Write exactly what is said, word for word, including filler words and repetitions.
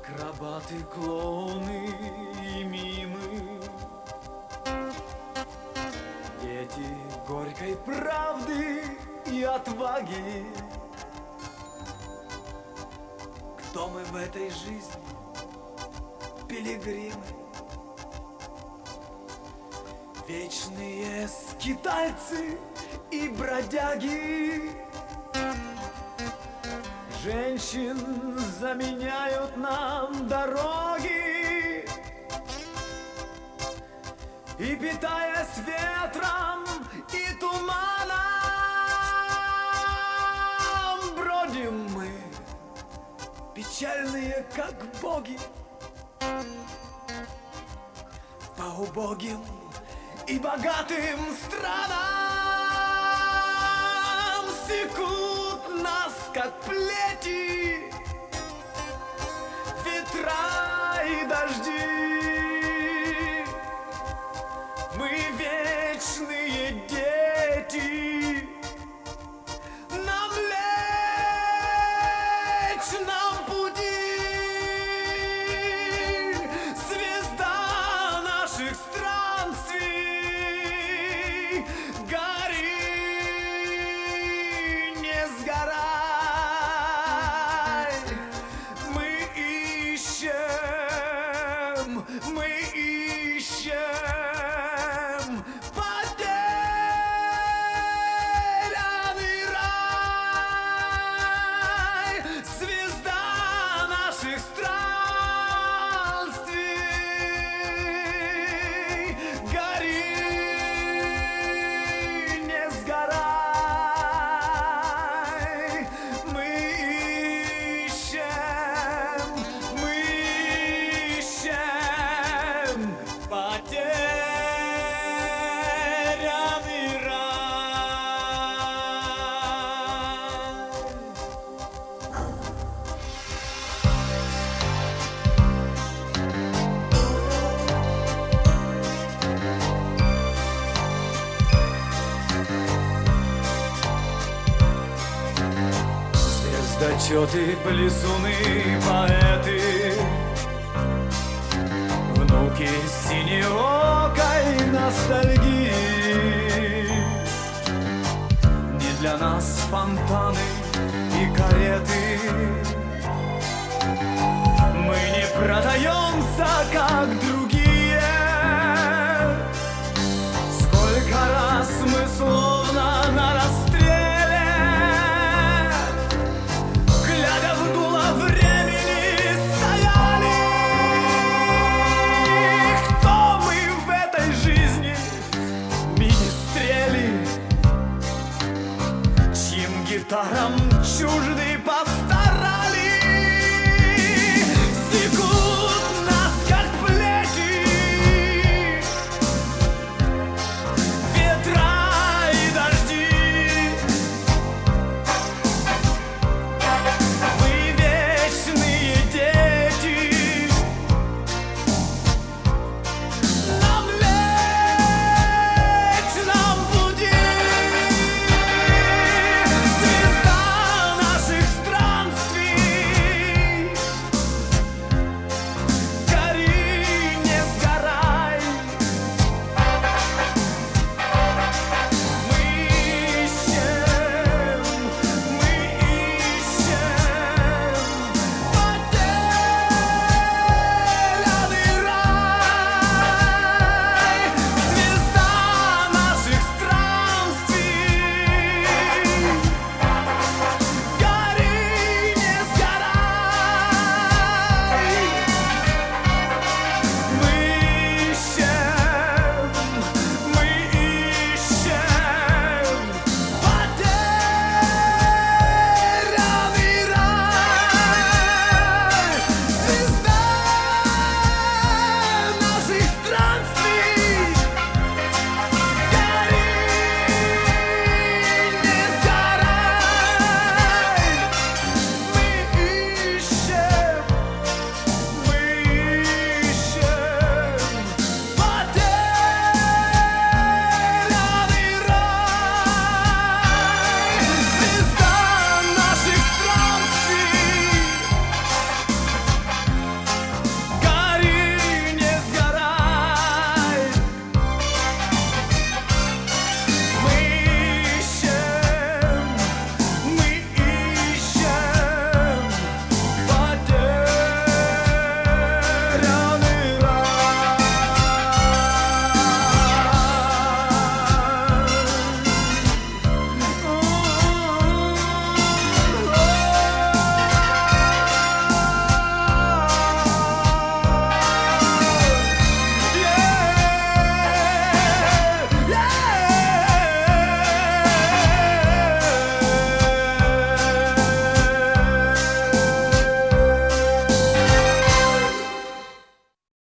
Акробаты, клоуны и мимы, дети горькой правды и отваги. Кто мы в этой жизни, пилигримы, вечные скитальцы и бродяги. Женщин заменяют нам дороги, и, питаясь ветром и туманом, бродим мы, печальные, как боги, по убогим и богатым странам. Секут нас, как плети, ветра и дожди. Мы вечные дети, нам Млечном пути. Звезда наших странствий, гори, не сгорай. Мы ищем, мы ищем потерянный рай. Звезда наших странствий, гори, не сгорай. Мы ищем, мы ищем потерянный рай. Звездочеты, плесуны, поэты, внуки синеокой ностальгии. Не для нас фонтаны и кареты,